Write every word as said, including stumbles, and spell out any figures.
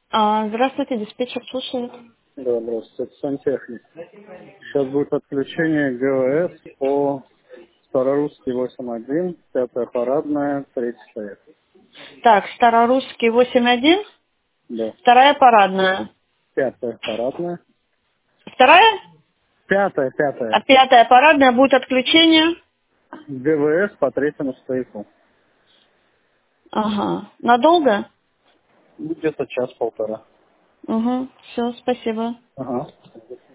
А, здравствуйте, диспетчер слушает. Да, здравствуйте, это сантехник. Сейчас будет отключение ГВС по Старорусский восемь один, пятая парадная, третий стоит. Так, Старорусский восемь один, Да, вторая парадная. пятая парадная. Вторая? Пятая, А пятая. пятая парадная будет отключение? ГВС по третьему стояку. Ага. Надолго? Где-то час-полтора. Угу. Все, спасибо. Ага.